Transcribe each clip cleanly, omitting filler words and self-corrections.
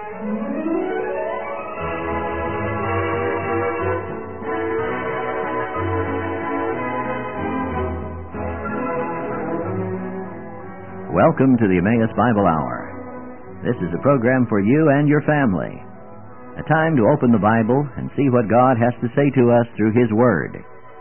Welcome to the Emmaus Bible Hour. This is a program for you and your family. A time to open the Bible and see what God has to say to us through His Word.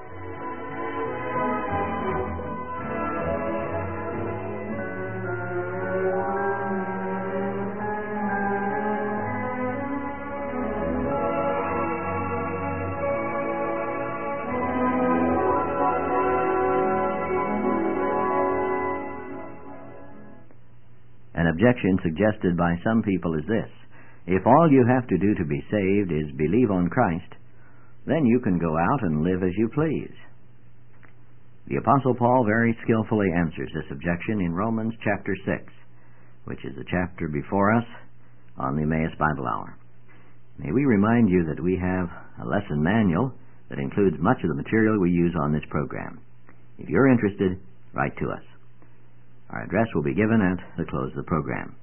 An objection suggested by some people is this: if all you have to do to be saved is believe on Christ, then you can go out and live as you please. The Apostle Paul very skillfully answers this objection in Romans chapter 6, which is the chapter before us on the Emmaus Bible Hour. May we remind you that we have a lesson manual that includes much of the material we use on this program. If you're interested, write to us. Our address will be given at the close of the program.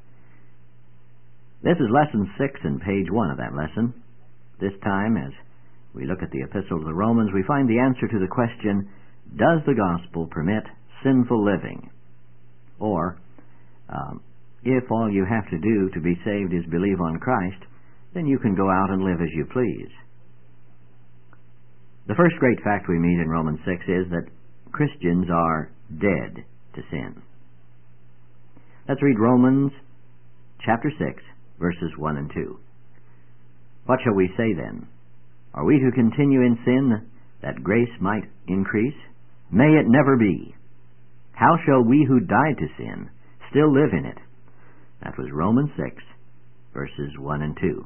This is Lesson 6 and page 1 of that lesson. This time, as we look at the Epistle to the Romans, we find the answer to the question, does the gospel permit sinful living? Or, if all you have to do to be saved is believe on Christ, then you can go out and live as you please. The first great fact we meet in Romans 6 is that Christians are dead to sin. Let's read Romans chapter 6, verses 1 and 2. What shall we say then? Are we to continue in sin that grace might increase? May it never be. How shall we who died to sin still live in it? That was Romans 6, verses 1 and 2.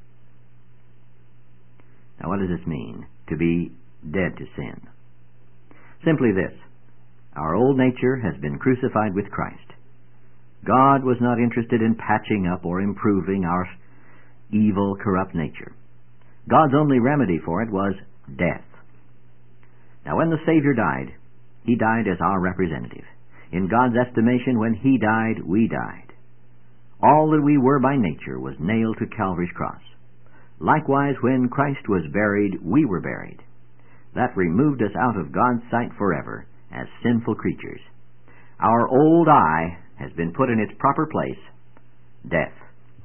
Now what does this mean, to be dead to sin? Simply this: our old nature has been crucified with Christ. God was not interested in patching up or improving our evil, corrupt nature. God's only remedy for it was death. Now, when the Savior died, He died as our representative. In God's estimation, when He died, we died. All that we were by nature was nailed to Calvary's cross. Likewise, when Christ was buried, we were buried. That removed us out of God's sight forever as sinful creatures. Our old I has been put in its proper place, death.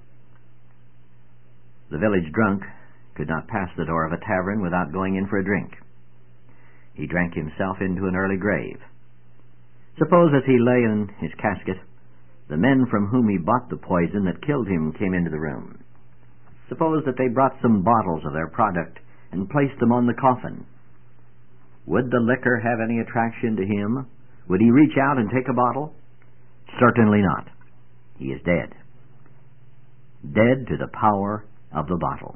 The village drunk could not pass the door of a tavern without going in for a drink. He drank himself into an early grave. Suppose as he lay in his casket, the men from whom he bought the poison that killed him came into the room. Suppose that they brought some bottles of their product and placed them on the coffin. Would the liquor have any attraction to him? Would he reach out and take a bottle? Certainly not. He is dead. Dead to the power of the bottle.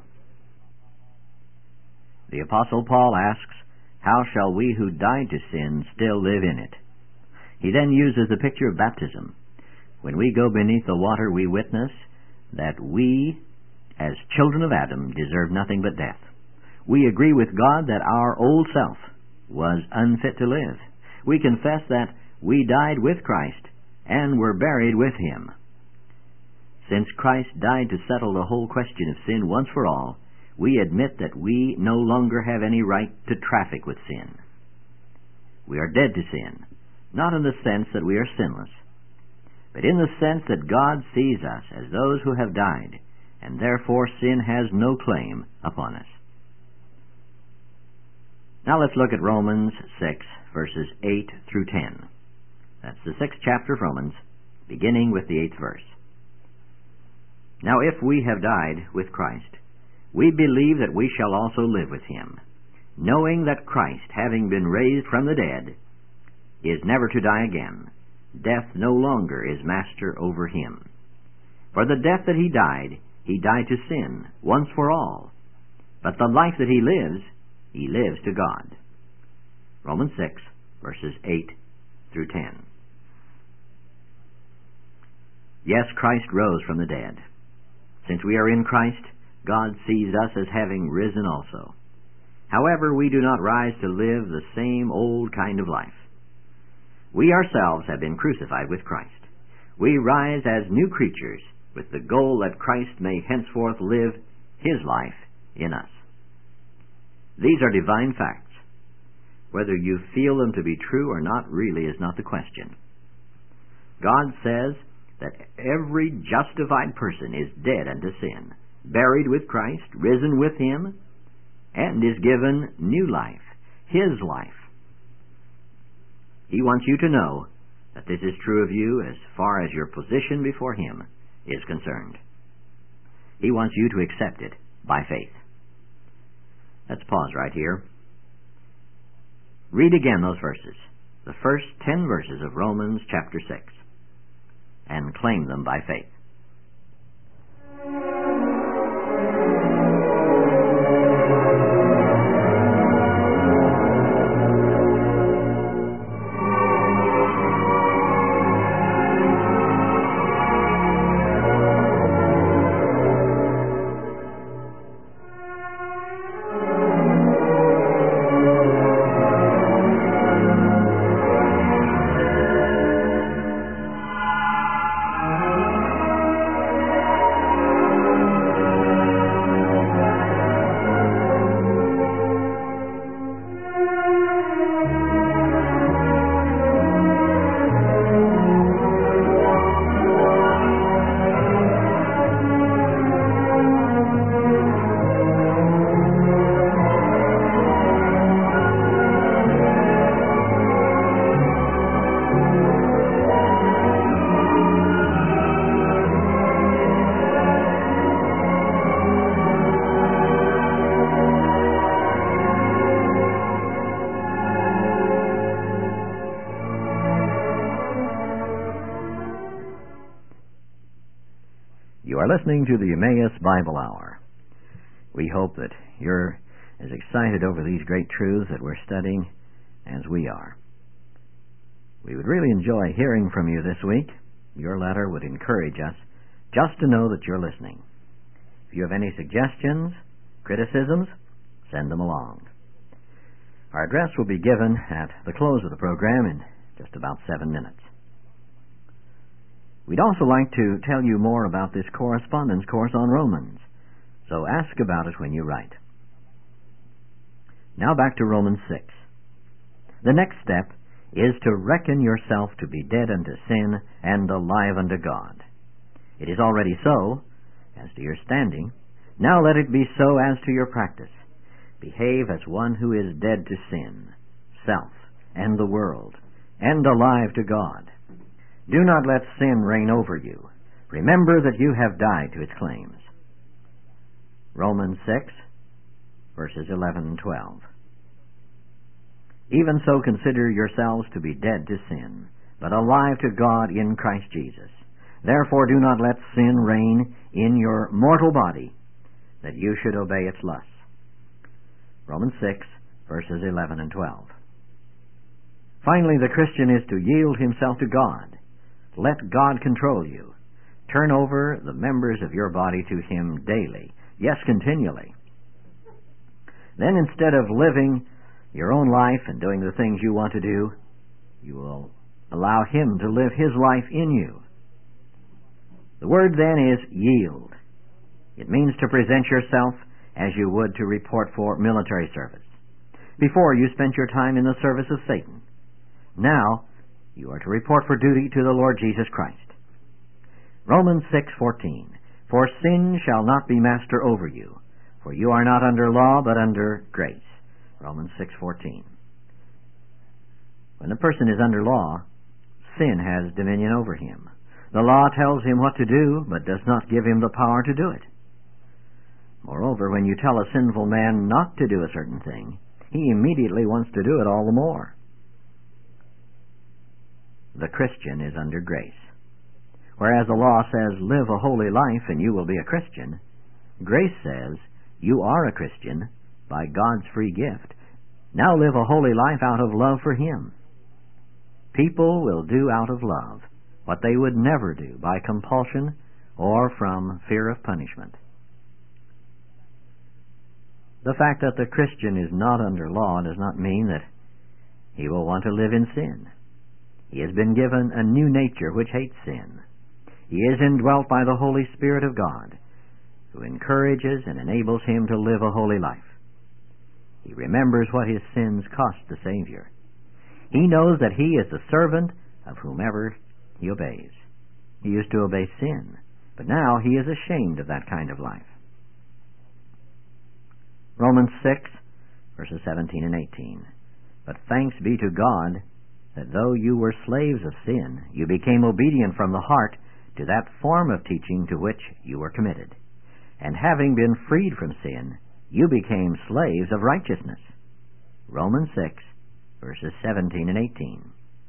The Apostle Paul asks, how shall we who died to sin still live in it? He then uses the picture of baptism. When we go beneath the water, we witness that we, as children of Adam, deserve nothing but death. We agree with God that our old self was unfit to live. We confess that we died with Christ and were buried with Him. Since Christ died to settle the whole question of sin once for all, we admit that we no longer have any right to traffic with sin. We are dead to sin, not in the sense that we are sinless, but in the sense that God sees us as those who have died, and therefore sin has no claim upon us. Now let's look at Romans 6, verses 8 through 10. That's the 6th chapter of Romans, beginning with the 8th verse. Now if we have died with Christ, we believe that we shall also live with Him, knowing that Christ, having been raised from the dead, is never to die again. Death no longer is master over Him. For the death that He died to sin, once for all. But the life that He lives to God. Romans 6, verses 8 through 10. Yes, Christ rose from the dead. Since we are in Christ, God sees us as having risen also. However, we do not rise to live the same old kind of life. We ourselves have been crucified with Christ. We rise as new creatures with the goal that Christ may henceforth live His life in us. These are divine facts. Whether you feel them to be true or not really is not the question. God says that every justified person is dead unto sin, buried with Christ, risen with Him, and is given new life, His life. He wants you to know that this is true of you as far as your position before Him is concerned. He wants you to accept it by faith. Let's pause right here. Read again those verses, the first 10 verses of Romans chapter 6, and claim them by faith. You are listening to the Emmaus Bible Hour. We hope that you're as excited over these great truths that we're studying as we are. We would really enjoy hearing from you this week. Your letter would encourage us just to know that you're listening. If you have any suggestions, criticisms, send them along. Our address will be given at the close of the program in just about 7 minutes. We'd also like to tell you more about this correspondence course on Romans, so ask about it when you write. Now back to Romans 6. The next step is to reckon yourself to be dead unto sin and alive unto God. It is already so, as to your standing. Now let it be so as to your practice. Behave as one who is dead to sin, self, and the world, and alive to God. Do not let sin reign over you. Remember that you have died to its claims. Romans 6, verses 11 and 12. Even so consider yourselves to be dead to sin, but alive to God in Christ Jesus. Therefore do not let sin reign in your mortal body, that you should obey its lusts. Romans 6, verses 11 and 12. Finally, the Christian is to yield himself to God. Let God control you. Turn over the members of your body to Him daily, yes, continually. Then instead of living your own life and doing the things you want to do, you will allow Him to live His life in you. The word then is yield. It means to present yourself as you would to report for military service. Before, you spent your time in the service of Satan. Now, you are to report for duty to the Lord Jesus Christ. Romans 6:14. For sin shall not be master over you, for you are not under law, but under grace. Romans 6:14. When a person is under law, sin has dominion over him. The law tells him what to do, but does not give him the power to do it. Moreover, when you tell a sinful man not to do a certain thing, he immediately wants to do it all the more. The Christian is under grace. Whereas the law says, live a holy life and you will be a Christian, grace says, you are a Christian by God's free gift. Now live a holy life out of love for Him. People will do out of love what they would never do by compulsion or from fear of punishment. The fact that the Christian is not under law does not mean that he will want to live in sin. He has been given a new nature which hates sin. He is indwelt by the Holy Spirit of God, who encourages and enables him to live a holy life. He remembers what his sins cost the Savior. He knows that he is the servant of whomever he obeys. He used to obey sin, but now he is ashamed of that kind of life. Romans 6, verses 17 and 18. But thanks be to God that though you were slaves of sin, you became obedient from the heart to that form of teaching to which you were committed. And having been freed from sin, you became slaves of righteousness. Romans 6, verses 17 and 18.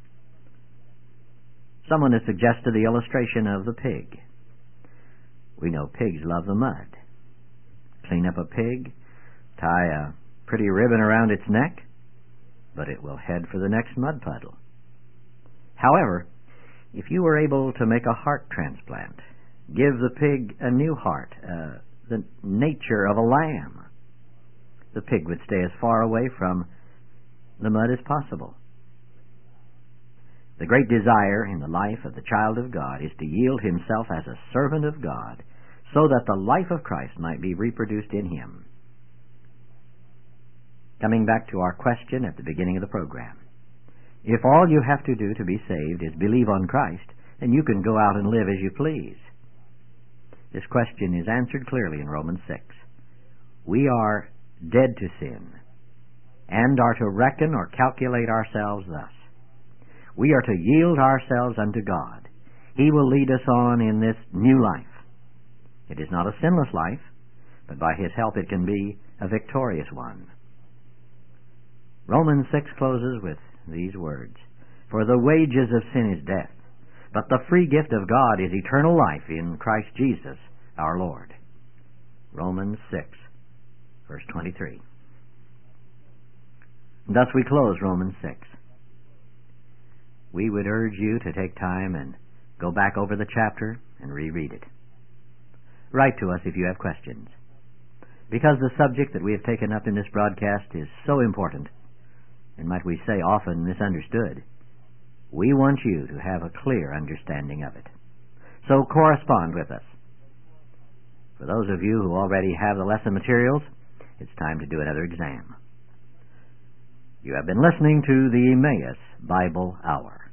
Someone has suggested the illustration of the pig. We know pigs love the mud. Clean up a pig, tie a pretty ribbon around its neck, but it will head for the next mud puddle. However, if you were able to make a heart transplant, give the pig a new heart, the nature of a lamb, the pig would stay as far away from the mud as possible. The great desire in the life of the child of God is to yield himself as a servant of God so that the life of Christ might be reproduced in him. Coming back to our question at the beginning of the program, if all you have to do to be saved is believe on Christ, then you can go out and live as you please. This question is answered clearly in Romans 6. We are dead to sin and are to reckon or calculate ourselves thus. We are to yield ourselves unto God. He will lead us on in this new life. It is not a sinless life, but by His help it can be a victorious one. Romans 6 closes with these words, For the wages of sin is death, but the free gift of God is eternal life in Christ Jesus our Lord. Romans 6, verse 23. Thus we close Romans 6. We would urge you to take time and go back over the chapter and reread it. Write to us if you have questions. Because the subject that we have taken up in this broadcast is so important, and might we say often misunderstood, we want you to have a clear understanding of it. So correspond with us. For those of you who already have the lesson materials, it's time to do another exam. You have been listening to the Emmaus Bible Hour.